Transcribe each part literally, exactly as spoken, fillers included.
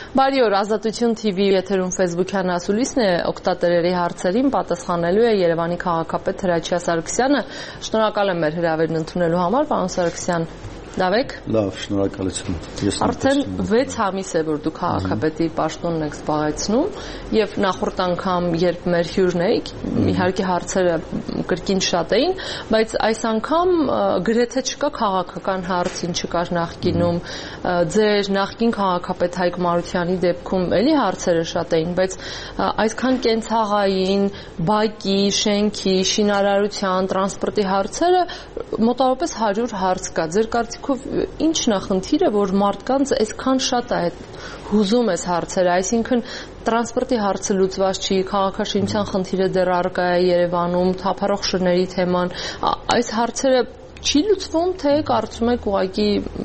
Բարի օր, Ազատություն T V եթերում Facebook-յան ասուլիսն է, օգտատերերի հարցերին պատասխանելու է Երևանի քաղաքապետ Հրաչյա Սարգսյանը։ Շնորհակալ եմ մեր հրավերն ընդունելու համար, պարոն Սարգսյան։ Լավ եք։ Լավ, շնորհակալություն։ Արդեն վեց ամիս է, որ դուք քաղաքապետի պաշտոնն եք զբաղեցնում, եւ նախորդ անգամ, երբ մեր հյուրն էիք, իհարկե հարցերը կրկին շատ էին, բայց այս անգամ գրեթե չկա քաղաքական հարց, ինչը կար նախկինում, ձեր նախկին քաղաքապետ Հայկ Մարությանի դեպքում էլի հարցերը շատ էին, բայց այսքան կենցաղային, բակի, շենքի, շինարարության, տրանսպորտի հարցերը մոտավորապես հարյուր հարց կա։ Ձեր կարծիքով ի՞նչն է խնդիրը, որ մարդկանց այսքան շատ է հուզում այս հարցերը, այսինքն տրանսպորտի հարցը լուծված չի, քաղաքաշինության խնդիրը դեռ առկա է Երևանում, թափառող շների թեման, այս հարցերը չի լուծվում, թե կարծում եք ուղղակի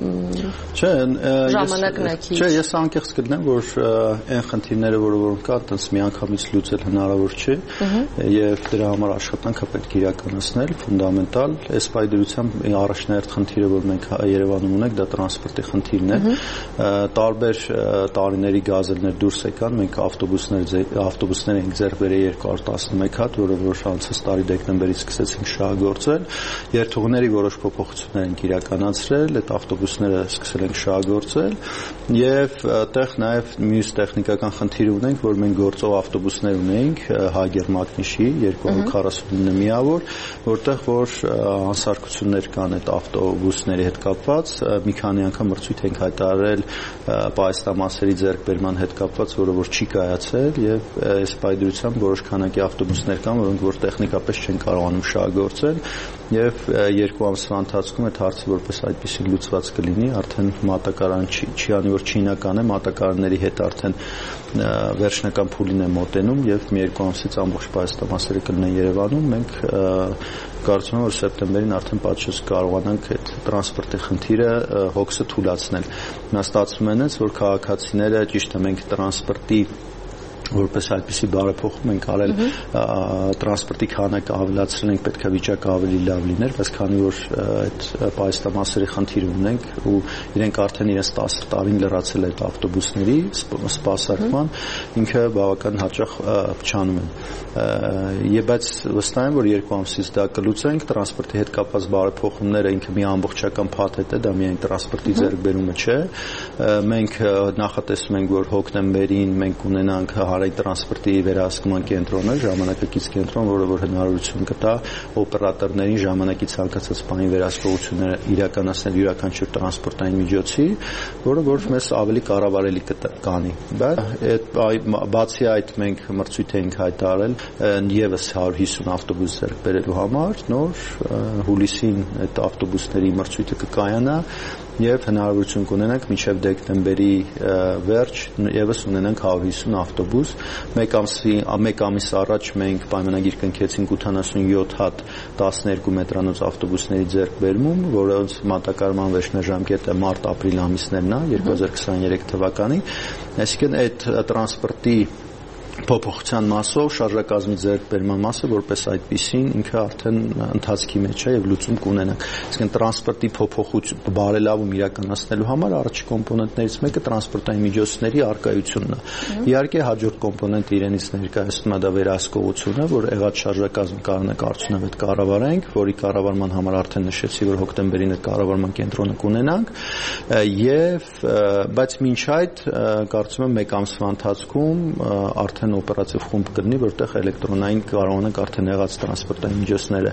ժամանակն է քիչ։ Չէ, ես անկեղծ կգտնեմ, որ այն խնդիրները, որը որոնք կա, այդպես միանգամից լուծել հնարավոր չի, եւ դրա համար աշխատանքը պետք է իրականացնել, ֆունդամենտալ, այս պայդրությամբ առաջնահերթ խնդիրը, որ մենք Երևանում ունենք, դա տրանսպորտի խնդիրն է։ Տարբեր տարիների գազելներ դուրս եկան, մենք ավտոբուսներ ավտոբուսներ ենք ձեռք բերել երկու հազար տասնմեկ հատ, որը որ անցած տարի դեկտեմբերից սկսեցինք շահագործել, երթուղիների որոշ փոփոխություններ ենք իրականացրել, այդ ավտոբուսները սկսել ենք շահագործել եւ այդտեղ նաեւ մյուս տեխնիկական խնդիր ունենք, որ մենք գործող ավտոբուսներ ունենք Հագեր Մակնիշի երկու հարյուր քառասունինը միավոր, որտեղ որ անսարքություններ կան այդ ավտոբուսների հետ կապված, մի քանի անգամ մրցույթ ենք հայտարարել պայստամասերի ձեռքբերման հետ կապված, որը որ չի կայացել եւ այս պայդրությամբ որոշ քանակի ավտոբուսներ կան, որոնք որ տեխնիկապես չեն կարողանում շահագործել եւ երկու ամսվա ընթացքում այդ հարցը որպես այդպեսին լուծված կլինի, արդեն մատակարարան չի, չի անի որ չինական է, մատակարարների հետ արդեն վերջնական փուլին է մոտենում եւ մի երկու ամսից ամբողջ պայստամասերը կլինեն Երևանում, մենք կարծում եմ որ սեպտեմբերին արդեն պատշաճ կարողանանք այդ տրանսպորտի խնդիրը հոգսը թույլատրել։ Նա ստացվում է այնպես, որ քաղաքացիները ճիշտ է մենք տրանսպորտի որպես այդպիսի բարեփոխում ենք արել տրանսպորտի քանակը ավելացրել ենք, պետք է վիճակը ավելի լավ լիներ, բայց քանի որ այդ պայստամասերի խնդիր ունենք ու իրենք արդեն իրենց տասը տարին լրացել այդ ավտոբուսների սպասարկման, ինքը բավական հաճախ փչանում են։ Եվ բայց վստահ եմ, որ երկու ամսից դա կլուծենք, տրանսպորտի հետ կապված բարեփոխումները ինքը մի ամբողջական փաթեթ է, դա միայն տրանսպորտի ձեռքբերումը չէ։ Մենք նախատեսում ենք, որ հոկտեմբերին մենք ունենանք հարային տրանսպորտի վերահսկման կենտրոնը, ժամանակակից կենտրոն, որը որ հնարավորություն կտա օպերատորներին ժամանակի ցանկացած բանի վերահսկողությունները իրականացնել յուրաքանչյուր տրանսպորտային միջոցի, որը որ մեզ ավելի կառավարելի կանի։ Բայց բացի այդ մենք մրցույթ ենք հայտարարել եւս հարյուր հիսուն ավտոբուս ձեռք բերելու համար, նոր հուլիսին այդ ավտոբուսների մրցույթը կկայանա եւ հնարավորություն կունենանք մինչեւ դեկտեմբերի վերջ եւս ունենանք հարյուր հիսուն ավտոբուս։ Մեկ ամսի մեկ ամիս առաջ մենք պայմանագիր կնքեցինք ութանասունյոթ հատ տասներկու մետրանոց ավտոբուսների ձեռքբերում, որոնց մատակարարման վերջնաժամկետը մարտ-ապրիլ ամիսներն է երկու հազար քսաներեք թվականին։ Այսինքն այդ տրանսպորտի փոփոխության մասով շարժակազմի ձեռքբերման մասը որպես այդպիսին ինքը արդեն ընթացքի մեջ է եւ լուծում կունենանք։ Այսինքն տրանսպորտի փոփոխություն բարելավում իրականացնելու համար առաջի կոմպոնենտներից մեկը տրանսպորտային միջոցների առկայությունն է։ Իհարկե հաջորդ կոմպոնենտը իրենից ներկայացնում է դա վերահսկողությունը, որ եղած շարժակազմը կանոնակ արդյունավետ կառավարենք, որի կառավարման համար արդեն նշեցի, որ հոկտեմբերին այդ կառավարման կենտրոնը կունենանք եւ բայց մինչ այդ կարծում եմ մեկ ամսվա ընթացքում արդեն օպերատիվ խումբ կլինի, որտեղ էլեկտրոնային կարողանանք արդեն եղած տրանսպորտային միջոցները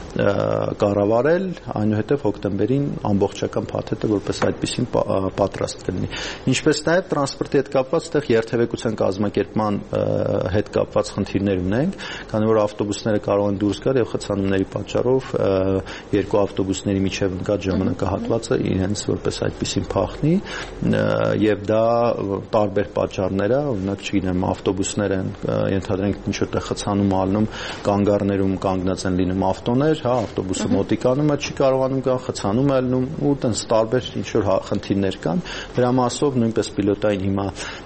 կառավարել, այնուհետև հոկտեմբերին ամբողջական փաթեթը որպես այդպեսին պատրաստ կլինի։ Ինչպես նաև տրանսպորտի հետ կապված այդտեղ երթևեկության կազմակերպման հետ կապված խնդիրներ ունենք, քանի որ ավտոբուսները կարող են դուրս գալ եւ խցանումների պատճառով երկու ավտոբուսների միջև ընկած ժամանակահատվածը իրենց որպես այդպեսին փախնի եւ դա տարբեր պատճառներ է, օրինակ չգիտեմ, ավտոբուսներ են ենթադրենք ինչ որտեղ խցանում ալնում, կանգառներում կանգնած են լինում ավտոներ, հա, ավտոբուսը մոտիկանում է, չի կարողանում գալ, խցանում է լինում ու տենց տարբեր ինչ որ խնդիրներ կան։ Դրա մասով նույնպես պիլոտային հիմա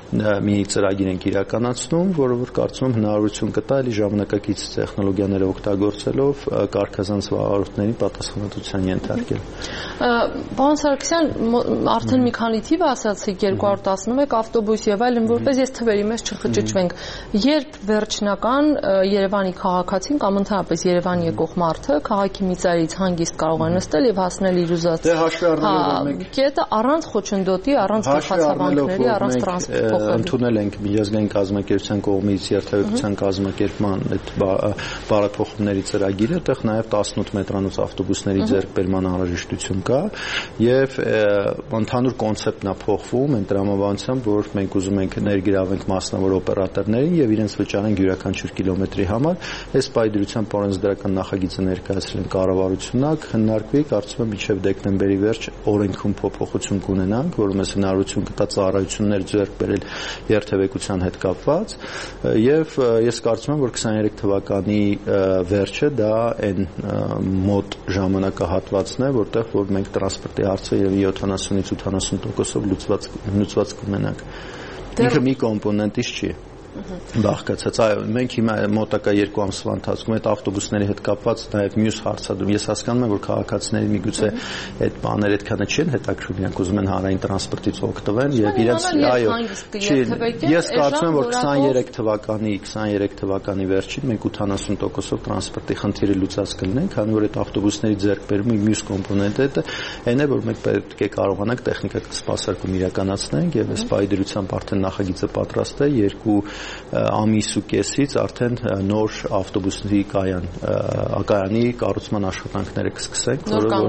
մի ծրագիր ենք իրականացնում, որը որ կարծում եմ հնարավորություն կտա էլի ժամանակակից տեխնոլոգիաները օգտագործելով կարգազանց վարորդներին պատասխանատվության ենթարկել։ Պարոն Սարգսյան, արդեն մի քանի թիվ ասացիք, երկու հարյուր տասնմեկ ավտոբուս եւ այլն, որպես ես թվերի մեջ չխճճվենք, երբ վերջնական Երևանի քաղաքացին կամ ընդհանրապես Երևան եկող մարդը քաղաքի մի ծայրից հանգիստ կարող է նստել եւ հասնել իր ուզած կետը առանց խոչընդոտի, առանց գլխացավանքների, առանց տրանսպորտ փոխելու։ Ընդունել ենք միջազգային կազմակերպության կողմից երթևեկության կազմակերպման այդ բարեփոխումների ծրագիրը, այդտեղ նաեւ տասնութ մետրանոց ավտոբուսների ձեռքբերման անհրաժեշտություն կա եւ ընդհանուր կոնցեպտն է փոխվում այն տրամաբանությամբ, որ մենք ուզում ենք ներգրավենք մասնավոր օպերատորներին եւ իրենց վճարենք յուրաքանչյուր կիլոմետրի համար։ Այս պայդրությամբ օրենսդրական նախագիծը ներկայացրել են կառավարությունն, քննարկվի, կարծում եմ մինչեւ դեկտեմբերի վերջ օրենքում փոփոխություն կունենանք, որը մեզ հնարավորություն կտա ծառայություններ ձեռք բերել երթևեկության հետ կապված եւ ես կարծում եմ, որ քսաներեք թվականի վերջը դա այն մոտ ժամանակահատվածն է, որտեղ որ մենք տրանսպորտի հարցը եւ յոթանասունից ութանասուն տոկոսով լուծված լուծված կունենանք։ Ինքը մի կոմպոնենտից չի բաղկացած, այո, մենք հիմա մոտակա երկու ամսվա ընթացքում այդ ավտոբուսների հետ կապված նաև մյուս հարցադրում, ես հասկանում եմ, որ քաղաքացիների միգուցե այդ բաները այդքանը չեն հետաքրքրում, իրենք ուզում են հանրային տրանսպորտից օգտվել եւ իրենց, այո, ես կարծում եմ, որ քսաներեք թվականի քսաներեք թվականի վերջին մենք ութանասուն տոկոսով տրանսպորտի խնդիրը լուծած կլինենք, քանի որ այդ ավտոբուսների ձեռքբերումի մյուս կոմպոնենտը այն է, որ մենք պետք է կարողանանք տեխնիկական սպասարկում իրականացնենք եւ այս պայդրությամբ արդեն նախագիծը պատրաստ է երկու ամիս ու կեսից արդեն նոր ավտոբուսների կայան կայանի կառուցման աշխատանքները կսկսենք,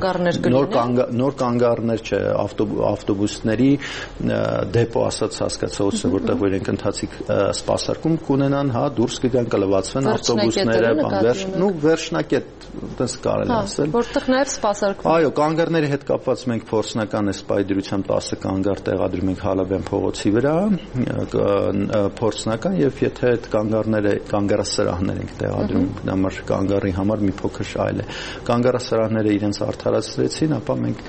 նոր կանգառներ չէ, ավտոբուսների դեպո ասած հասկացողությունը, որտեղ որ իրենք ընթացիկ սպասարկում կունենան, հա, դուրս կգան, կլվացվեն ավտոբուսները, բանվերջ, նու վերջնակետ, այդպես կարելի ասել, որտեղ նաև սպասարկվում։ Այո, կանգառների հետ կապված մենք փորձնական այս պայդրությամբ տասը կանգառ տեղադրում ենք Հալաբյան փողոցի վրա, փորձնական եւ եթե այդ կանգառները կանգառասրահներ ենք տեղադրում, համար կանգառի համար մի փոքր այլ է։ Կանգառասրահները իրենց արդարացրեցին, ապա մենք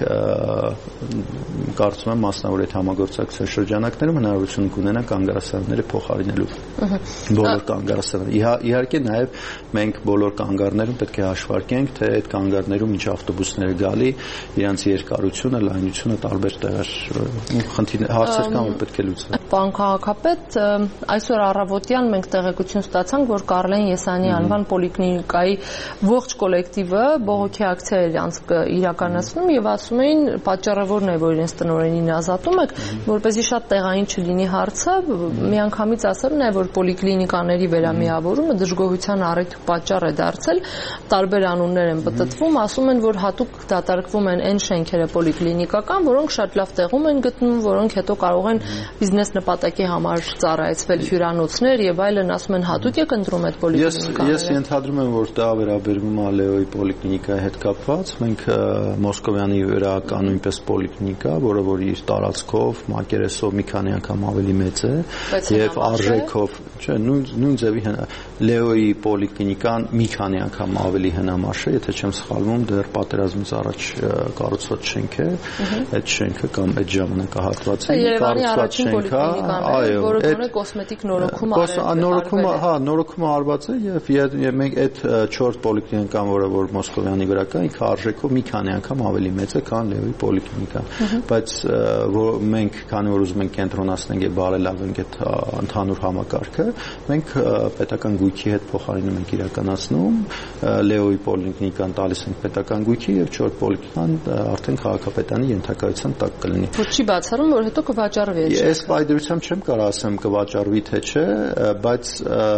կարծում եմ մասնավոր այդ համագործակցության շրջանակներում հնարավորություն կունենանք կանգառասրահները փոխարինելու բոլոր կանգառասրահները։ Իհարկե նաեւ մենք բոլոր կանգառներում պետք է հաշվարկենք, թե այդ կանգառներում ինչ ավտոբուսներ գալի, իրենց երկարությունը, լայնությունը տարբեր տեղեր խնդիրներ հարցեր կան, որ պետք է լուծվեն։ Պարոն քաղաքապետ, այսօր առավոտյան մենք տեղեկություն ստացանք, որ Կարլեն Եսանի անվան պոլիկլինիկայի ողջ կոլեկտիվը բողոքի ակցիա էր իրականացնում եւ ասում էին պատճառը որն է, որ իրենց տնօրենին ազատում եք, որպեսզի շատ տեղային չլինի հարցը, միանգամից ասել նաեւ որ պոլիկլինիկաների վերամիավորումը դժգոհության առիթ պատճառ է դարձել, տարբեր անուններ են պտտվում, ասում են, որ հատուկ դատարկվում են այն շենքերը պոլիկլինիկական, որոնք շատ լավ տեղում են գտնվում, որոնք հետո կարող են բիզնես նպատակի համար ծառայեցվել հյուրանոցներ եւ այլն, ասում են հատուկ եք ընտրում այդ պոլիկլինիկաները։ Ես ենթադրում եմ, որ դա վերաբերվում է Լեոյի պոլիկլինիկայի հետ կապված, մենք Մոսկովյանի վրա կա նույնպես պոլիկլինիկա, որը որ իր տարածքով, մակերեսով մի քանի անգամ ավելի մեծ է եւ արժեքով, չէ, նույն ձևի Լեոյի պոլիկլինիկան մի քանի անգամ ավելի հնամաշ է, եթե չեմ սխալվում, դեռ պատերազմից առաջ կառուցված շենք է, այդ շենքը կամ այդ ժամանակահատվածը կառուցված շենք է, այո, որը գոնե կոսմետիկ նորոգում նորոգումը, հա, նորոգումը արված է եւ մենք այդ չորս պոլիկլինիկան, որը որ Մոսկովյանի վրա կա, ինքը արժեքով մի քանի անգամ ավելի մեծ է, քան Լեոյի պոլիկլինիկան, բայց մենք քանի որ ուզում ենք կենտրոնացնենք եւ բարելավենք այդ ընդհանուր համակարգը, մենք պետական գույքի հետ փոխարինում ենք իրականացնում, Լեոյի պոլիկլինիկան տալիս ենք պետական գույքի եւ չորս պոլիկլինիկան արդեն քաղաքապետարանի ենթակայության տակ կլինի։ Որ չի բացառում, որ հետո կվաճառվի։ Ես պայդրությամբ չեմ կարող ասեմ կվաճառվի թե չէ, բայց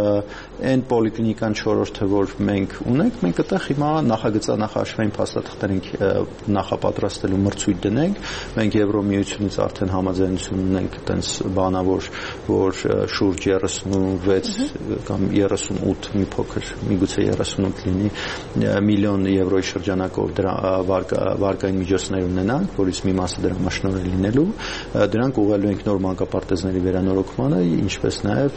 այն պոլիկլինիկան չորրորդը, որ մենք ունենք, մենք այդտեղ հիմա նախագծանախաշվային փաստաթղթեր ենք նախապատրաստելու մրցույթ դնենք, մենք Եվրոմիությունից արդեն համաձայնություն ունենք այտենց բանավոր, որ շուրջ երեսունվեց կամ երեսունութ մի փոքր, միգուցե երեսունութ լինի միլիոն եվրոյի շրջանակով դրա վարկային միջոցներ ունենանք, որից մի մասը դրա մասնորեն լինելու, դրանք ուղղելու ենք նոր մանկապարտեզների վերանորոգմանը, ինչպես նաև նաև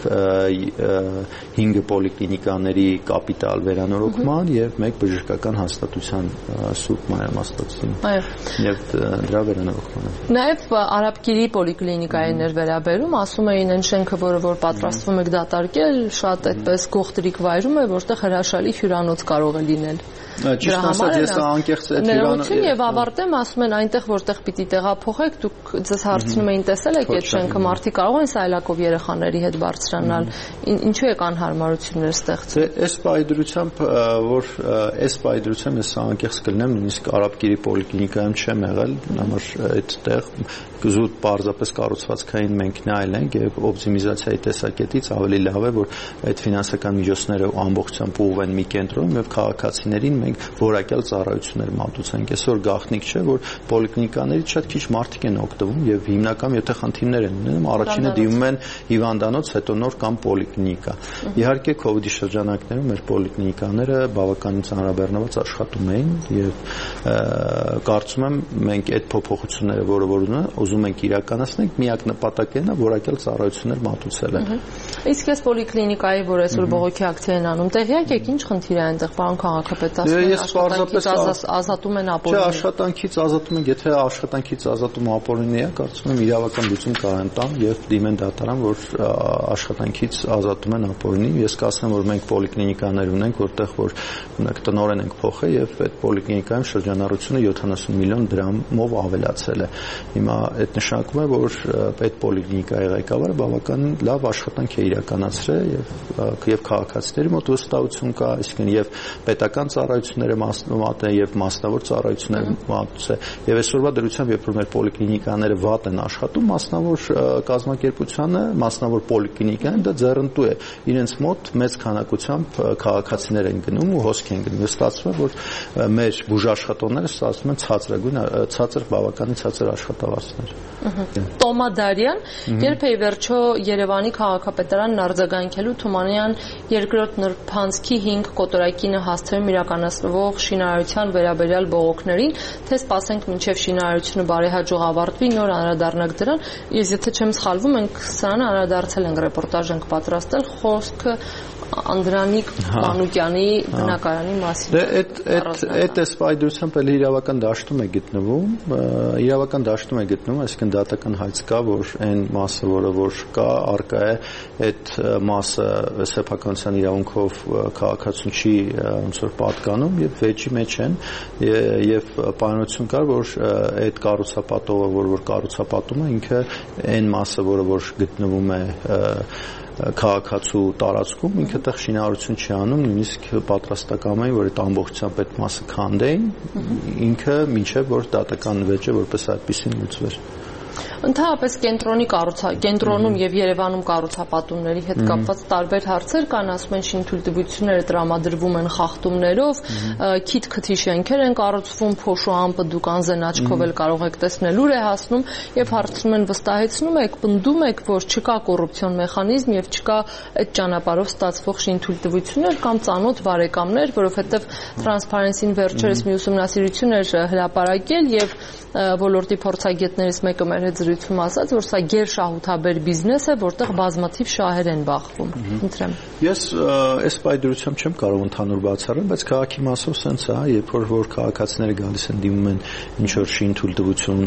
հինգ պոլիկլինիկաների կապիտալ վերանորոգման եւ մեկ բժշկական հաստատության Սուրբ Մարիամաստվածին եւ դրա վերանորոգմանը։ Նաև Արաբկիրի պոլիկլինիկային էր վերաբերում, ասում էին այն շենքը, որը որ պատրաստվում եք դատարկել, շատ այդպես գողտրիկ վայրում է, որտեղ հրաշալի հյուրանոց կարող է լինել։ Ճիշտ ասած, ես անկեղծ այդ հյուրանոցը եւ ավարտեմ, ասում են այնտեղ որտեղ պիտի տեղափոխեք, դուք ձեզ հարցնում էին տեսել եք այդ շենքը, մարդիկ կարող են սայլակով երեխաների հետ բարձրանալ, ինչու եք անհարմարություններ ստեղծում։ Այս պայդրությամբ, որ այս պայդրությամբ ես անկեղծ կլինեմ, նույնիսկ Արաբկիրի պոլիկլինիկայում չեմ եղել, համար այդտեղ զուտ պարզապես կառուցվածքային մենք նայել ենք եւ օպտիմիզացիայի տեսակետից ավելի լավ է, որ այդ ֆինանսական միջոցները ամբողջությամբ ուղղվեն մի կենտրոն եւ քաղաքացիներին մենք որակյալ ծառայություններ մատուցենք։ Այսօր գաղտնիք չէ, որ պոլիկլինիկաներից շատ քիչ մարդիկ են օգտվում եւ հիմնական եթե խնդիրներ են ունենում, առաջինը դիմում են հիվանդանոց, հետո նոր կամ պոլիկլինիկա։ Իհարկե COVID-ի շրջանակներում մեր պոլիկլինիկաները բավականին ծանրաբեռնված աշխատում էին եւ կարծում եմ մենք այդ փոփոխությունները, որը որ ուզում ենք իրականացնենք, միակ նպատակն է որակյալ ծառայություններ մատուցելը։ Իսկ այս պոլիկլինիկայի, որ այսօր բողոքի ակցիա են անում, տեղյակ եք ինչ խնդիր է այնտեղ, պարոն քաղաքապետ, Ես պարզապես ազատում են ապօրինի։ Չէ, աշխատանքից ազատում են, եթե աշխատանքից ազատումը ապօրինի է, կարծում եմ իրավական լուծում կարան տան եւ դիմեն դատարան, որ աշխատանքից ազատում են ապօրինի։ Ես կասեմ, որ մենք պոլիկլինիկաներ ունենք, որտեղ որ ունենք տնօրեն ենք փոխել եւ այդ պոլիկլինիկայում շրջանառությունը յոթանասուն միլիոն դրամով ավելացել է։ Հիմա այդ նշանակում է, որ այդ պոլիկլինիկայի ղեկավարը բավականին լավ աշխատանք է իրականացրել եւ եւ քաղաքացիների մոտ վստահություն կա, այսինքն եւ պետական ծառայությունները մասնավոր եւ մասնավոր ծառայությունները մատուցել եւ այսօրվա դրությամբ երբ որ մեր պոլիկլինիկաները վատ են աշխատում, մասնավոր կազմակերպությանը, մասնավոր պոլիկլինիկան դա ձեռնտու է իրենց մոտ մեծ քանակությամբ քաղաքացիներ են գնում ու հոսք են գնում։ Ստացվում է, որ մեր բուժաշխատողները ստացվում են ցածրագույն ցածր բավականին ցածր աշխատավարձներ։ Տոմա Դարյան, երբ է վերջո Երևանի քաղաքապետարանն արձագանքելու Թումանյան երկրորդ նրբանցքի հինգ կոտորակինը հասցրում իրականացնվող շինարարության վերաբերյալ բողոքներին, թե սպասենք մինչև շինարարությունը բարեհաջող ավարտվի, նոր անդրադառնանք դրան։ Ես եթե չեմ սխալվում, ենք սրանը անդրադարձել ենք ռեպորտաժ ենք պատրաստել, խոսքը Անդրանիկ Մանուկյանի բնակարանի մասին։ Դե այդ այդ այդ սպայդրությամբ էլ իրավական դաշտում է գտնվում, իրավական դաշտում է գտնվում, այսինքն դատական հայց կա, որ այն մասը, որը որ կա, արկա է, այդ մասը սեփականության իրավունքով քաղաքացուն չի ոնց որ պատկանում եւ վեճի մեջ են եւ պայմանություն կար, որ այդ կառուցապատողը, որ որ կառուցապատում է, ինքը այն մասը, որը որ գտնվում է քաղաքացու տարածքում ինքը տեղ շինարարություն չի անում, նույնիսկ պատրաստական էին, որ այդ ամբողջությամբ այդ մասը քանդեին, ինքը մինչև որ դատական վեճը որպես այդպեսին լուծվեր։ Ընդհանրապես կենտրոնի կառուցա կենտրոնում եւ Երևանում կառուցապատումների հետ կապված տարբեր հարցեր կան, ասում են շինթույլտվությունները տրամադրվում են խախտումներով, քիթ քթի շենքեր են կառուցվում, փոշու ամպը դուք անզեն աչքով էլ կարող եք տեսնել ուր է հասնում եւ հարցնում են վստահեցնում եք, պնդում եք, որ չկա կոռուպցիոն մեխանիզմ եւ չկա այդ ճանապարհով ստացվող շինթույլտվություններ կամ ծանոթ բարեկամներ, որովհետեւ Transparency-ին վերջերս մի ուսումնասիրություն էր հրապարակել եւ ոլորտի փորձագետներից մեկը մեր հետ զրույցում ասաց, որ սա գերշահութաբեր բիզնես է, որտեղ բազմաթիվ շահեր են բախվում։ Ընտրեմ։ Ես այս պայդրությամբ չեմ կարող ընդհանուր բացառել, բայց քաղաքի մասով սենց է, երբ որ որ քաղաքացիները գալիս են դիմում են ինչ որ շինթույլտվություն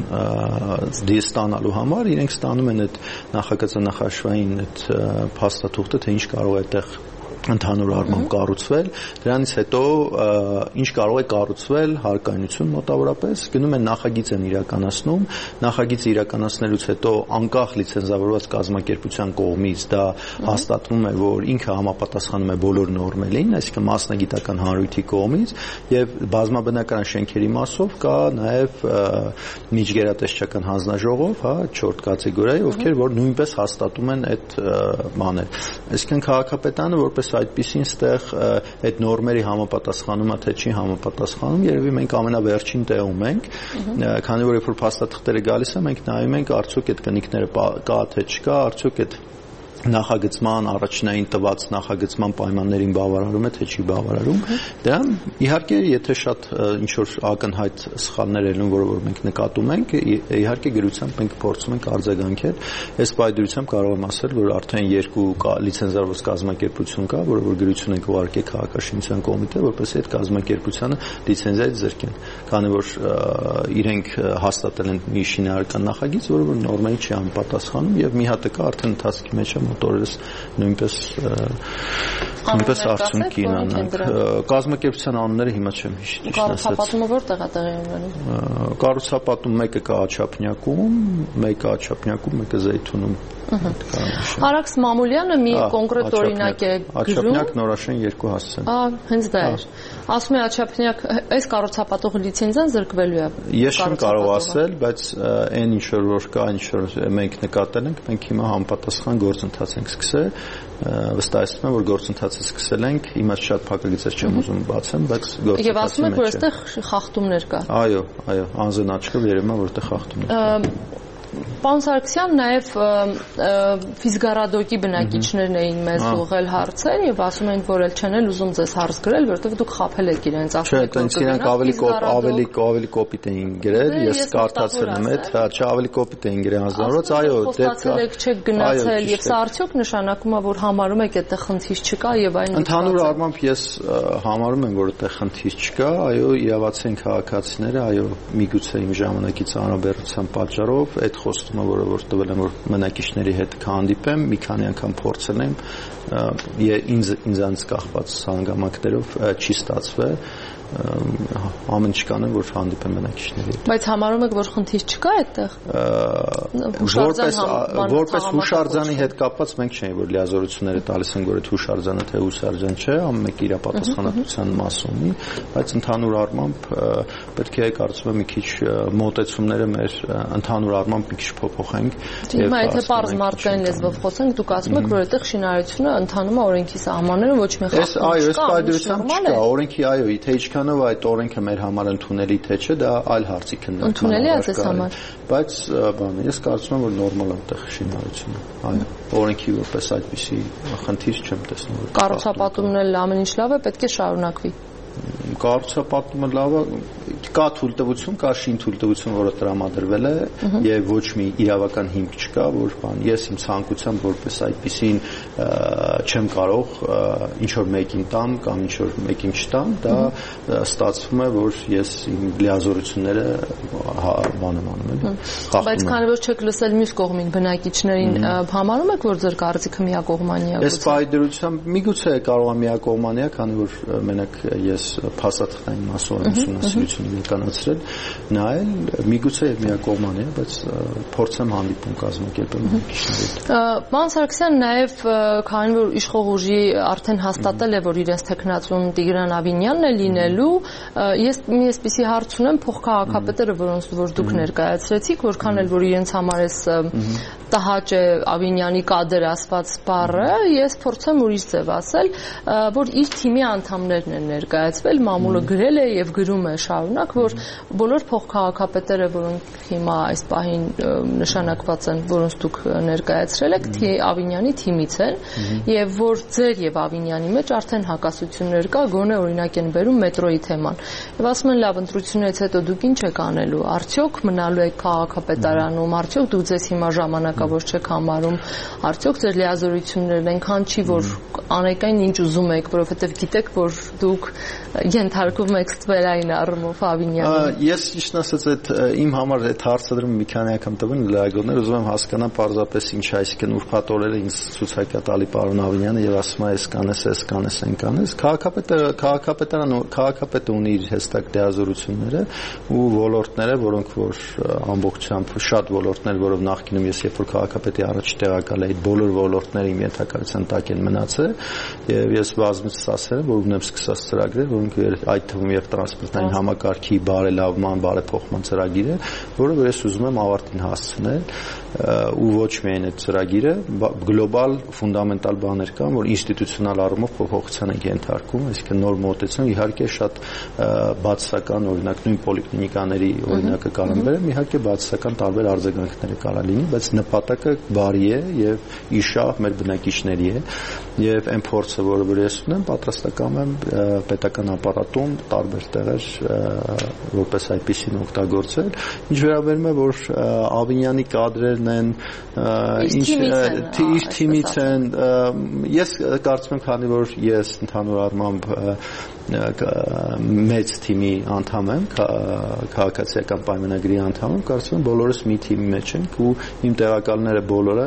ստանալու համար, իրենք ստանում են այդ նախագծանախաշվային այդ փաստաթուղթը, թե ինչ կարող է այդտեղ ընդհանուր առմամբ կառուցվել, դրանից հետո ինչ կարող է կառուցվել հարկայնություն մոտավորապես, գնում են նախագիծ են իրականացնում, նախագիծ իրականացնելուց հետո անկախ լիցենզավորված կազմակերպության կողմից դա հաստատվում է, որ ինքը համապատասխանում է բոլոր նորմերին, այսինքն մասնագիտական հանրույթի կողմից եւ բազմաբնակարան շենքերի մասով կա նաեւ միջգերատեսչական հանձնաժողով, հա, չորրորդ կատեգորիայի, ովքեր որ նույնպես հաստատում են այդ բաներ։ Այսինքն քաղաքապետարանը որպես այդպիսին ստեղ այդ նորմերի համապատասխանումը թե չի համապատասխանում, երևի մենք ամենավերջին տեղում ենք, քանի որ երբ որ փաստաթղթերը գալիս են, մենք նայում ենք արդյոք այդ կնիքները կա թե չկա, արդյոք այդ նախագծման առաջնային տված նախագծման պայմաններին բավարարում է, թե չի բավարարում։ Դրան իհարկե, եթե շատ ինչ որ ակնհայտ սխալներ ելնեն, որը որ մենք նկատում ենք, իհարկե գրությամբ մենք փորձում ենք արձագանքել։ Այս պայմանությամբ կարող եմ ասել, որ արդեն երկու լիցենզավորված կազմակերպություն կա, որը որ գրություն ենք ուղարկել քաղաքաշինության կոմիտե, որպեսզի այդ կազմակերպությանը լիցենզիայից զրկեն, քանի որ իրենք հաստատել են մի շինարարական նախագիծ, որը որ նորմային չի անպատասխանում եւ մի հատ կա արդեն ընթացքի մեջ է մոտորես նույնպես նույնպես արդյունքի ունենանք։ Կազմակերպության անունները հիմա չեմ հիշի։ Կառուցապատումը որտեղ է տեղի ունենում։ Կառուցապատում մեկը կա Աչափնյակում, մեկը Աչափնյակում, մեկը Զեյթունում։ Արաքս Մամուլյանը մի կոնկրետ օրինակ է գրում։ Աչափնյակ Նորաշեն երկու հասցեն։ Ահա, հենց դա էր։ Ասում է Աչափնյակ, այս կառուցապատող լիցենզիան զրկվելու է։ Ես չեմ կարող ասել, բայց այն ինչ որ կա, ինչ որ մենք նկատել ենք, մենք հիմա համապատասխան գործընթաց ենք սկսել, վստահեցնում եմ, որ գործընթացը սկսել ենք, հիմա շատ փակագծեր չեմ ուզում բացեմ, բայց գործընթացի մեջ է։ Եվ ասում եք, որ այստեղ խախտումներ կա։ Այո, այո, անզեն աչքով երևում է, որտեղ խախտումներ կա։ Պարոն Սարգսյան, նաև Ֆիզգարադոկի բնակիչներն էին մեզ ուղղել հարցեր եւ ասում են, որ էլ չեն էլ ուզում ձեզ հարց գրել, որովհետեւ դուք խաբել եք իրենց ասում եք, որ իրենք ավելի ավելի ավելի կոպիտ էին գրել, ես կարդացել եմ այդ, հա, չէ, ավելի կոպիտ էին գրել անձնավորած, այո, դեպքա չեք գնացել եւ սա արդյոք նշանակում է, որ համարում եք այդտեղ խնդիր չկա եւ այն ընդհանուր առմամբ ես համարում եմ, որ այդտեղ խնդիր չկա, այո, իրավացի են քաղաքացիները, այո, միգուցե իմ ժամանակից անաբերության պատճառով այդ խոստումը, որը որ տվել եմ, որ մնակիչների հետ կհանդիպեմ, մի քանի անգամ փորձել եմ, ինձ ինձանից կախված հանգամանքներով չի ստացվել, ամեն ինչ կանեմ, որ հանդիպեմ մնակիչների հետ։ Բայց համարում եք, որ խնդիր չկա այդտեղ։ Որպես որպես հուշարձանի հետ կապված մենք չէինք, որ լիազորությունները տալիս են, որ այդ հուշարձանը թե հուշարձան չէ, ամեն մեկ իր պատասխանատվության մաս ունի, բայց ընդհանուր առմամբ պետք է կարծում եմ մի քիչ մոտեցումները մեր ընդհանուր առմամբ մի քիչ փոփոխենք։ Հիմա եթե պարզ մարդկային լեզվով խոսենք, դուք ասում եք, որ այդտեղ շինարարությունը ընթանում է օրենքի սահմաններում, ոչ մի խախտում չկա։ Այո, այս պայմանությամբ չկա, օրենքի այո, թե ինչքանով այդ օրենքը մեր համար ընդունելի թե չէ, դա այլ հարցի քննարկման ընդունելի է ձեզ համար, բայց բան, ես կարծում եմ, որ նորմալ է այդտեղ շինարարությունը, այո, օրենքի որպես այդպիսի խնդիր չեմ տեսնում։ Կառուցապատումն էլ ամեն ինչ լավ է, պետք է շարունակվի։ Կառուցապատումը լավ է, կա թույլտվություն, կա շին թույլտվություն, որը տրամադրվել է եւ ոչ մի իրավական հիմք չկա, որ բան ես իմ ցանկությամբ որպես այդպեսին չեմ կարող ինչ որ մեկին տամ կամ ինչ որ մեկին չտամ, դա ստացվում է, որ ես իմ լիազորությունները բան եմ անում, էլի։ Բայց քանի որ չեք լսել մյուս կողմին բնակիչներին, համարում եք, որ ձեր կարծիքը միակողմանի է։ Այս պայմանությամբ միգուցե կարող է միակողմանի է, քանի որ մենակ ես փաստաթղթային մասով ուսումնասիրություն իրականացրել, նայել, միգուցե եւ միակողմանի է, բայց փորձեմ հանդիպում կազմակերպել մնակիչների հետ։ Պարոն Սարգսյան, նաեւ քանի որ իշխող ուժի արդեն հաստատել է, որ իրենց տեխնացուն Տիգրան Ավինյանն է լինելու, ես մի այսպիսի հարց ունեմ, փոխքաղաքապետերը, որոնց որ դուք ներկայացրեցիք, որքան էլ որ իրենց համար էս տհաճ է Ավինյանի կադր ասված բառը, ես փորձեմ ուրիշ ձև ասել, որ իր թիմի անդամներն են ներկայացվել, մամուլը գրել է եւ գրում է շարունակ, որ բոլոր փոխքաղաքապետերը, որոնք հիմա այս պահին նշանակված են, որոնց դուք ներկայացրել եք, Ավինյանի թիմից են, եւ որ ձեր եւ Ավինյանի մեջ արդեն հակասություններ կա, գոնե օրինակ են բերում մետրոյի թեման։ Եվ ասում են, լավ, ընտրությունից հետո դուք ինչ եք անելու, արդյոք մնալու եք քաղաքապետարանում, արդյոք դուք ձեզ հիմա ժամանակավոր չեք համարում, արդյոք ձեր լիազորություններն այնքան չի, որ անեք այն ինչ ուզում եք, որովհետեւ գիտեք, որ դուք ենթարկում եք ստվերային առումով Ավինյանին։ Ես ճիշտն ասած այդ իմ համար այդ հարցը դրում մի քանի անգամ տվին լրագրողներ, ուզում եմ հասկանալ պարզապես ինչ, այսինքն ուրբաթ օրերը ինձ ցուցակ է տալի պարոն Ավինյանը եւ ասում է, այս կանես, այս կանես, այն կանես։ Քաղաքապետը, քաղաքապետարանը, քաղաքապետը ունի իր հստակ դիազորությունները ու ոլորտները, որոնք որ ամբողջությամբ շատ ոլորտներ, որով նախկինում ես երբ որ քաղաքապետի առաջ տեղակալ էի, բոլոր ոլորտները իմ ենթակայության տակ են մնացել եւ ես բազմիցս ասել եմ, որ ունեմ սկսած ծրագրեր, որոնք այդ թվում եւ տրանսպորտային համակարգի բարելավման, բարեփոխման ծրագիրը, որը որ ես ուզում եմ ավարտին հասցնել ու ոչ միայն այդ ծրագիրը, գլոբալ ֆունդամենտալ բաներ կան, որ ինստիտուցիոնալ առումով փոփոխության են ենթարկում, այսինքն նոր մոտեցում, իհարկե շատ բացասական, օրինակ նույն պոլիկլինիկաների օրինակը կարող եմ վերեմ, իհարկե բացասական տարբեր արձագանքներ կարող լինի, բայց նպատակը բարի է եւ իշահ մեր բնակիչների է եւ այն փորձը, որը որ ես ունեմ, պատրաստական եմ պետական ապարատում տարբեր տեղեր որպես այդպեսին օգտագործել։ Ինչ վերաբերում է, որ Ավինյանի կադրերն են, ինչ իր թիմից են, ես կարծում եմ, քանի որ ես ընդհանուր առմամբ մեծ թիմի անդամ եմ, քաղաքացիական պայմանագրի անդամ եմ, կարծում եմ բոլորս մի թիմի մեջ ենք ու իմ տեղակալները բոլորը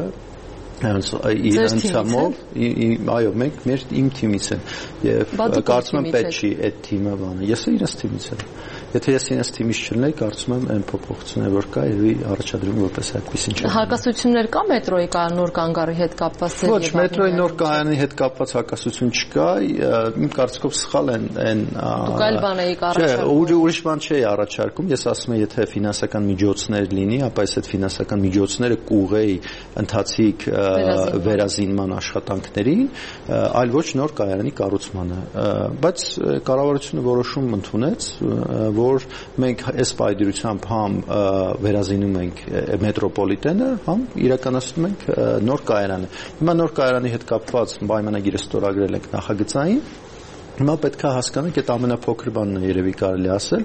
իրենց համով, այո, մենք մեր իմ թիմից են եւ կարծում եմ պետք չի այդ թիմը բանը։ Ես իրենց թիմից եմ։ Եթե ես իրենց թիմից չլինեի, կարծում եմ այն փոփոխությունները, որ կա, երևի առաջադրում որպես այդպեսին չէ։ Հակասություններ կա մետրոյի նոր կանգառի հետ կապված։ Ոչ, մետրոյի նոր կայանի հետ կապված հակասություն չկա, իմ կարծիքով սխալ են այն Դուք այլ բան եք առաջարկում։ Չէ, ուրիշ բան չէի առաջարկում, ես ասում եմ, եթե ֆինանսական միջոցներ լինի, ապա այս այդ ֆինանսական միջոցները կուղեի ընթացիկ վերազինման աշխատանքներին, այլ ոչ նոր կայարանի կառուցմանը, բայց կառավարությունը որոշում ընդունեց, որ մենք այս պայդրությամբ համ վերազինում ենք մետրոպոլիտենը, համ իրականացնում ենք նոր կայարանը։ Հիմա նոր կայարանի հետ կապված պայմանագիրը ստորագրել ենք նախագծային, հիմա պետք է հասկանանք, այդ ամենափոքր բանն է երևի կարելի ասել,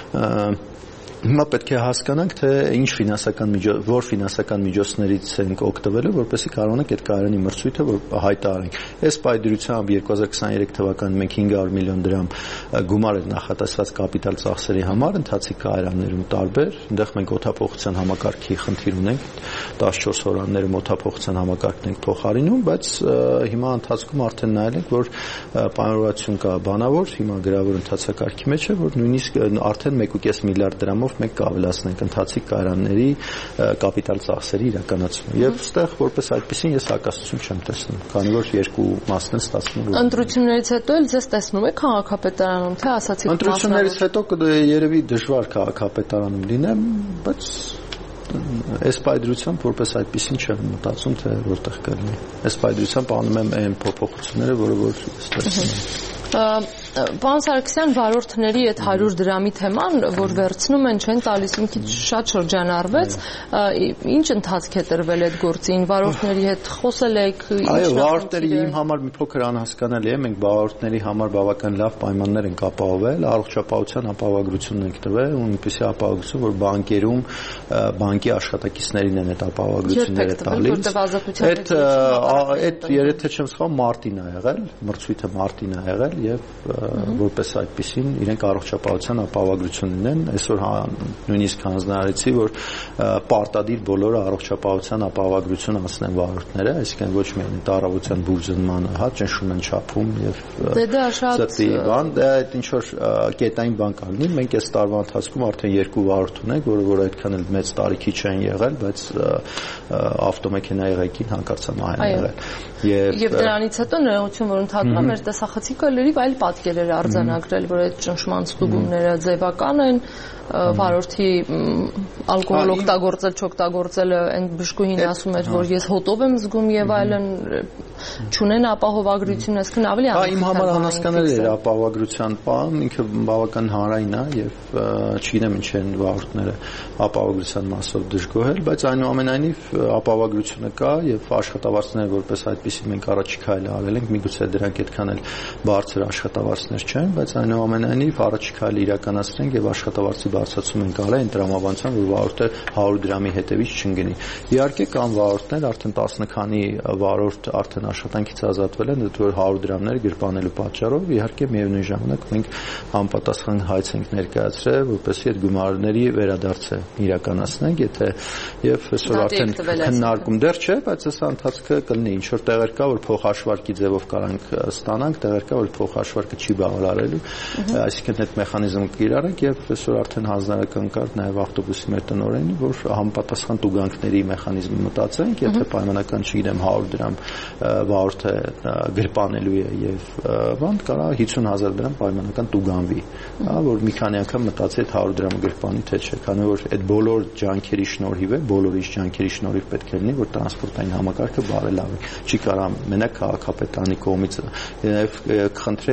հիմա պետք է հասկանանք, թե ինչ ֆինանսական միջոց, որ ֆինանսական միջոցներից ենք օգտվելու, որպեսզի կարողանանք այդ կայարանի մրցույթը որ հայտարարենք։ Այս պայդրությամբ երկու հազար քսաներեք թվականին մենք հինգ հարյուր միլիոն դրամ գումար էր նախատեսված կապիտալ ծախսերի համար, ընթացիկ կայարաններում տարբեր, այնտեղ մենք օդափոխության համակարգի խնդիր ունենք, տասնչորս հորաններում օդափոխության համակարգն ենք փոխարինում, բայց հիմա ընթացքում արդեն նայել ենք, որ պայմանավորվածություն կա բանավոր, հիմա գրավոր ընթացակարգի մեջ է, որ նույնիսկ արդեն մեկ կես միլիարդ դրամով մենք կավելացնենք ընթացիկ կայարանների կապիտալ ծախսերի իրականացումը։ Եվ այստեղ որպես այդպեսին ես հակասություն չեմ տեսնում, քանի որ երկու մասն են ստացվում։ Ընտրություններից հետո էլ ձեզ տեսնում եք քաղաքապետարանում, թե ասացիք։ Ընտրություններից հետո երևի դժվար քաղաքապետարանում լինեմ, բայց այս պայդրությամբ որպես այդպեսին չեմ մտածում, թե որտեղ կլինի։ Այս պայդրությամբ անում եմ այն փոփոխությունները, որը որ ես տեսնում եմ։ Պարոն Սարգսյան, վարորդների այդ հարյուր դրամի թեման, որ վերցնում են, չեն տալիս, ինքն շատ շրջանառվեց, ինչ ընթացք է տրվել այդ գործին, վարորդների հետ խոսել եք։ Այո, վարորդների իմ համար մի փոքր անհասկանալի է, մենք վարորդների համար բավական լավ պայմաններ ենք ապահովել, առողջապահության ապահովագրություն ենք տվել, ու այնպեսի ապահովագրություն, որ բանկերում բանկի աշխատակիցներին են այդ ապահովագրությունները տալիս։ Այդ այդ երեթե չեմ սխալվում, մարտին է եղել, մրցույթը մարտին է եղել եւ որպես այդպեսին իրենք առողջապահության ապահովագրություն ունեն, այսօր նույնիսկ հանձնարարեցի, որ պարտադիր բոլորը առողջապահության ապահովագրություն անցնեն վարորդները, այսինքն ոչ միայն տարավության բուրզնմանը, հա, ճնշում են չափում եւ ծտի բան, դա այդ ինչ որ կետային բան կա լինի, մենք այս տարվա ընթացքում արդեն երկու վարորդ ունենք, որը որ այդքան էլ մեծ տարիքի չեն եղել, բայց ավտոմեքենայի ղեկին հանկարծամահ են եղել։ Եվ դրանից հետո ներողություն, որ ընդհատում եմ, մեր տեսախցիկը լրիվ այլ պատկեր էր արձանագրել, որ այդ ճնշման ստուգումները ձևական են, վարորդի ալկոհոլ օգտագործել, չօգտագործելը այն բժշկուհին ասում էր, որ ես հոտով եմ զգում եւ այլն, չունեն ապահովագրություն, այսինքն ավելի անհասկանալի է։ Իմ համար անհասկանալի է ապահովագրության բան, ինքը բավական հանրային է եւ չգիտեմ ինչ են վարորդները ապահովագրության մասով դժգոհել, բայց այնուամենայնիվ ապահովագրությունը կա եւ աշխատավարձները որպես այդպեսի մենք առաջիկա էլ արել ենք, միգուցե դրանք այդքան էլ բարձր աշխատավարձներ չեն, բայց այնուամենայնիվ առաջիկա էլ իրականացնենք եւ աշխատավարձի բարձրացում ենք արել այն տրամաբանությամբ, որ վարորդը հարյուր դրամի հետևից չընկնի։ Իհարկե կան վարորդներ, արդեն տասը քանի վարորդ արդեն աշխատանքից ազատվել են, դեռ հարյուր դրամները գրպանելու պատճառով, իհարկե միևնույն ժամանակ մենք համապատասխան հայց ենք ներկայացրել, որպեսզի այդ գումարների վերադարձը իրականացնենք, եթե եւ այսօր արդեն քննարկում դեռ չէ, բայց հեսա ընթացքը կլինի, ինչ որ տեղեր կա, որ փոխհաշվարկի ձևով կարանք ստանանք, տեղեր կա, որ փոխհաշվարկը չի բավարարելու, այսինքն այդ մեխանիզմը կիրառենք եւ այսօր արդեն հանձնարարական կար նաեւ ավտոբուսի մեր տնօրենի, որ համապատասխան տուգանքների մեխանիզմը մտածենք, եթե պայմանական չգիտեմ հարյուր դրամ վարորդը գրպանելու է եւ բան կարա հիսուն հազար դրամ պայմանական տուգանվի, հա, որ մի քանի անգամ մտածի այդ հարյուր դրամը գրպանի թե չէ, քանի որ այդ բոլոր ջանքերի շնորհիվ է, բոլորի ջանքերի շնորհիվ պետք է լինի, որ տրանսպորտային համակարգը բարելավի։ Չի կարա մենակ քաղաքապետարանի կողմից, եւ կխնդրեի նաեւ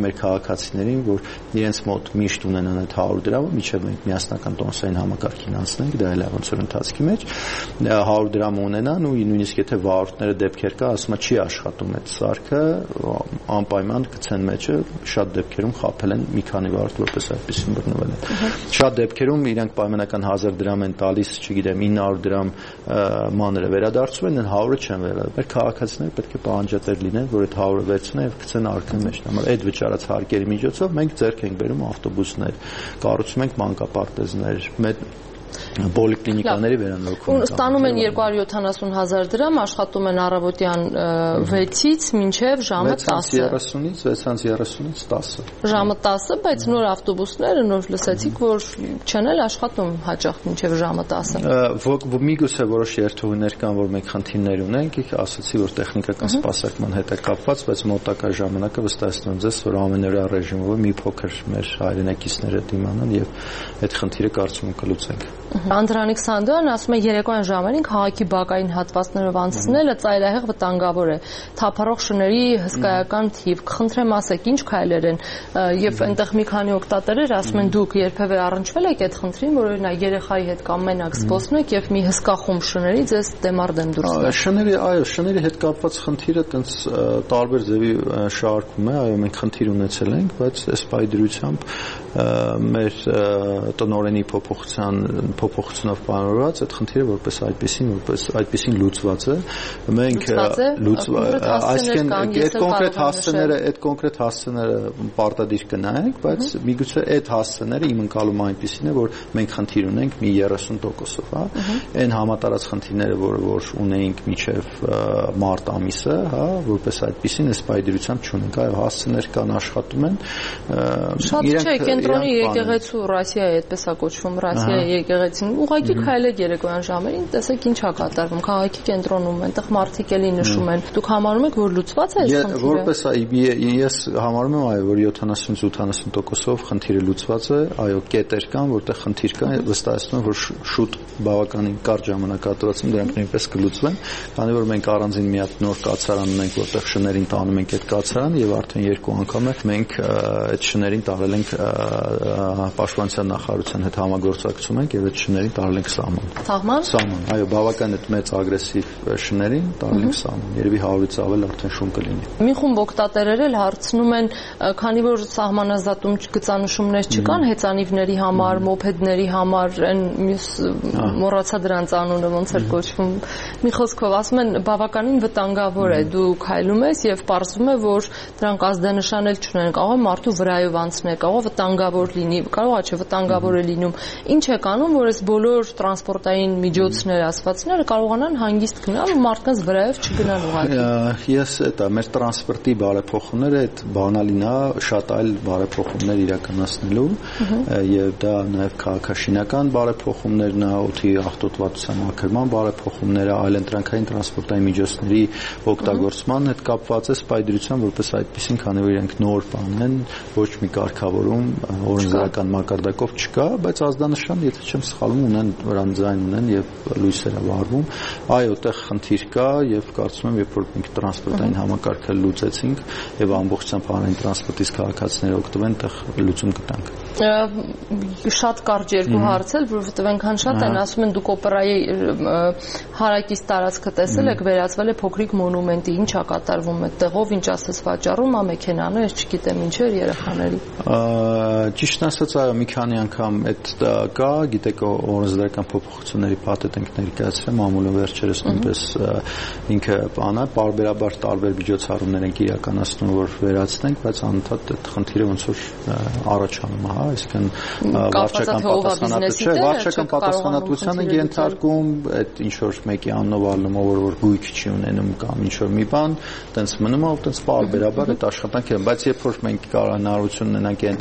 մեր քաղաքացիներին, որ իրենց մոտ միշտ ունենան այդ հարյուր դրամը, միջև մենք միասնական տոմսային համակարգին անցնենք, դա էլ է ոնց որ ընթացքի մեջ հարյուր դրամ ունենան ու նույնիսկ եթե վարորդները դեպքեր կա, ասում է չի աշխատում այդ սարքը, անպայման գցեն մեջը, շատ դեպքերում խաբել են մի քանի վարորդ, որպես այդպեսին բռնվել են։ Շատ դեպքերում իրենք պայմանական հազար դրամ են տալիս, չգիտեմ, ինը հարյուր դրամ մանրը վերադարձում են, հարյուրը չեն վերադարձում։ Մեր քաղաքացիները պետք է պահանջատեր լինեն, որ այդ հարյուրը վերցնեն եւ գցեն արքան մեջ։ Համար այդ վճարած հարկերի միջոցով մենք ձեռք ենք բերում ավտոբուսներ, կառուցում ենք մանկապարտեզներ, պոլիկլինիկաների վերանորոգում։ Ստանում են երկու հարյուր յոթանասուն հազար դրամ, աշխատում են առավոտյան վեցից մինչև ժամը տասը։ վեցից երեսունից տասը։ Ժամը տասը, բայց նոր ավտոբուսները, նոր լսեցիք, որ չեն էլ աշխատում հաճախ մինչև ժամը տասը։ Միգուցե որոշ երթուղիներ կան, որ մենք խնդիրներ ունենք, ասացի, որ տեխնիկական սպասարկման հետ է կապված, բայց մոտակա ժամանակը վստահեցնում եմ ձեզ, որ ամենօրյա ռեժիմով մի փոքր մեր հայրենակիցները դիմանան եւ այդ խնդիրը կարծում եմ կլուծենք։ Անդրանիկ Սանդոյան ասում է երեկոյան ժամերին քաղաքի բակային հատվածներով անցնելը ծայրահեղ վտանգավոր է։ Թափառող շների հսկայական թիվ, կխնդրեմ ասեք, ինչ քայլեր են եւ այնտեղ մի քանի օգտատերեր ասում են դուք երբևէ առնչվել եք այդ խնդրին, որ օրինակ երեխայի հետ կամ մենակ զբոսնում եք եւ մի հսկա խումբ շների ձեզ դեմարդեմ դուրս գա։ Շների, այո, շների հետ կապված խնդիրը տենց տարբեր ձևի շարքում է, այո, մենք խնդիր ունեցել ենք, բայց ըստ պայդրությամբ մեր տնօրենի փոփոխության փոփոխությունով պայմանավորված այդ խնդիրը որպես այդպեսին որպես այդպեսին լուծված է մենք այսինքն այդ կոնկրետ հասցեները այդ կոնկրետ հասցեները պարտադիր կնայենք բայց միգուցե այդ հասցեները իմ ընկալումը այնպեսին է որ մենք խնդիր ունենք մի երեսուն տոկոսով հա այն համատարած խնդիրները որը որ ունեինք միջև մարտ ամիսը հա որպես այդպեսին այս պայդրությամբ չունենք այո հասցեներ կան աշխատում են շատ չէ կենտրոնի եկեղեցու Ռասիայի այդպես է կոչվում Ռասիայի եկեղեցին ուղղակի քայլեք երեկոյան ժամերին տեսեք ինչ է կատարվում քաղաքի կենտրոնում այնտեղ մարդիկ էլի նշում են դուք համարում եք որ լուծված է այս խնդիրը որպես ես համարում եմ այո որ յոթանասունից ութանասուն տոկոսով խնդիրը լուծված է այո կետեր կան որտեղ խնդիր կա վստահեցնում եմ որ շուտ բավականին կարճ ժամանակահատվածում դրանք նույնպես կլուծվեն քանի որ մենք առանձին մի հատ նոր կացարան ունենք որտեղ շներին տանում ենք այդ կացարան եւ արդեն երկու անգամ է մենք այդ շներին տարել ենք պաշտպանության նախարարության հետ համագործակցում ենք եւ այդ շներին տարել ենք սահման։ Սահման։ Սահման։ Այո, բավական այդ մեծ ագրեսիվ շներին տարել ենք սահման։ Երևի հարյուրից ավել արդեն շուն կլինի։ Մի խումբ օգտատերեր էլ հարցնում են, քանի որ սահմանազատում գծանշումներ չկան հեծանիվների համար, մոփեդների համար, այն մյուս մոռացա դրանց անունը ոնց էր կոչվում։ Մի խոսքով ասում են բավականին վտանգավոր է դու քայլում ես եւ պարզվում է որ դրանք ազդանշան էլ չունեն, կարող է մարդու վրայով անցնել, կարող է վտանգավոր լինի, կարող է չէ վտանգավոր է լինում։ Ինչ է անում, որ այս բոլոր տրանսպորտային միջոցները ասվածները կարողանան հանգիստ գնալ ու մարդկանց վրայով չգնան ուղղակի։ Ես դա մեր տրանսպորտի բարեփոխումները այդ բանալին է շատ այլ բարեփոխումներ իրականացնելու եւ դա նաեւ քաղաքաշինական բարեփոխումներն է, օդի աղտոտվածության մաքրման բարեփոխումները, այլընտրանքային տրանսպորտային միջոցների օգտագործման հետ կապված է սպայդրության որպես այդպեսին, քանի որ իրենք նոր բան են, ոչ մի կարգավորում օրենսդրական մակարդակով չկա, բայց ազդանշան, եթե չեմ սխալվում, ունեն վրան ձայն ունեն եւ լույսերը վառվում։ Այո, այդտեղ խնդիր կա եւ կարծում եմ, երբ որ մենք տրանսպորտային համակարգը լուծեցինք եւ ամբողջությամբ հանրային տրանսպորտից քաղաքացիները օգտվեն, այդտեղ լուծում գտանք։ Շատ կարճ երկու հարց էլ, որովհետեւ այնքան շատ են ասում են դուք օպերայի հարակից տարածքը տեսել եք, վերածվել է փոքրիկ մոնումենտի, ինչ է կատարվում այդտեղով, ինչ ասես վաճառում, ա մեքենան է, ես չգիտեմ ինչ է երեխաների։ Ճիշտ ասած, այո, մի քանի անգամ այդ կա, գիտեք, օրենսդրական փոփոխությունների պատետ ենք ներկայացրել, մամուլը վերջերս նույնպես ինքը բան է, պարբերաբար տարբեր միջոցառումներ ենք իրականացնում, որ վերացնենք, բայց անընդհատ այդ խնդիրը ոնց որ առաջանում է, հա, այսինքն վարչական պատասխանատվություն, չէ, վարչական պատասխանատվության են ենթարկում, այդ ինչ որ մեկի անունով առնումով որ գույք չի ունենում կամ ինչ որ մի բան, տենց մնում է, տենց պարբերաբար այդ աշխատանքը, բայց երբ որ մենք կարող հնարավորություն ունենանք այդ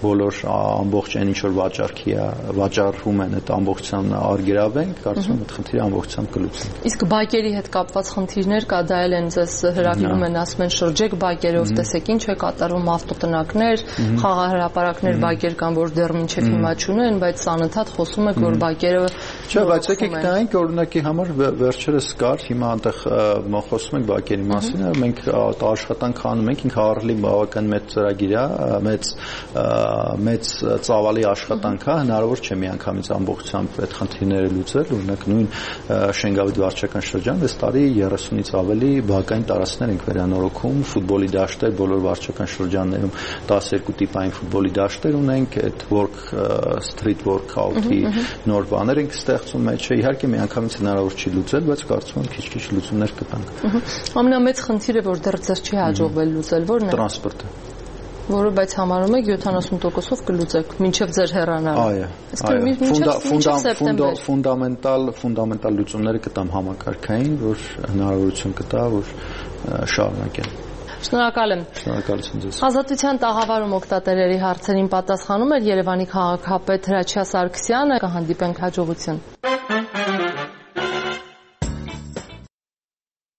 բոլոր ամբողջ այն ինչ որ վաճառքի է, վաճառվում են այդ ամբողջությամբ արգելավենք, կարծում եմ այդ խնդիրը ամբողջությամբ կլուծենք։ Իսկ բակերի հետ կապված խնդիրներ կա, դա էլ են ձեզ հրավիրում են, ասում են շրջեք բակերով, տեսեք ինչ է կատարվում, ավտոտնակներ, խաղահրապարակներ, բակեր կան, որ դեռ մինչև հիմա չունեն, բայց անընդհատ խոսում եք, որ բակերը Չէ, բայց եկեք նայենք օրինակի համար վերջերս կար, հիմա այնտեղ խոսում ենք բակերի մասին, մենք աշխատանք անում ենք, ինքը ահռելի բավական մեծ ծրագիր է, մեծ մեծ ծավալի աշխատանք է, հնարավոր չէ միանգամից ամբողջությամբ այդ խնդիրները լուծել, օրինակ նույն Շենգավիթ վարչական շրջան այս տարի երեսունից ավելի բակային տարածքներ ենք վերանորոգում, ֆուտբոլի դաշտեր բոլոր վարչական շրջաններում տասներկու տիպային ֆուտբոլի դաշտեր ունենք, այդ work street workout-ի նոր բաներ ենք ստեղծում մեջը, իհարկե միանգամից հնարավոր չի լուծել, բայց կարծում եմ քիչ-քիչ լուծումներ կտանք։ Ամենամեծ խնդիրը, որ դեռ ձեզ չի հաջողվել լուծել, ո՞րն է։ Տրանսպորտը։ Որը բայց համարում եք յոթանասուն տոկոսով կլուծեք մինչև ձեր հեռանալը։ Այո, այո, ֆունդամենտալ ֆունդամենտալ լուծումները կտամ համակարգային, որ հնարավորություն կտա, որ շարունակեն։ Շնորհակալ եմ։ Շնորհակալություն ձեզ։ Ազատության տաղավարում օգտատերերի հարցերին պատասխանում էր Երևանի քաղաքապետ Հրաչյա Սարգսյանը։ Կհանդիպենք հաջողություն։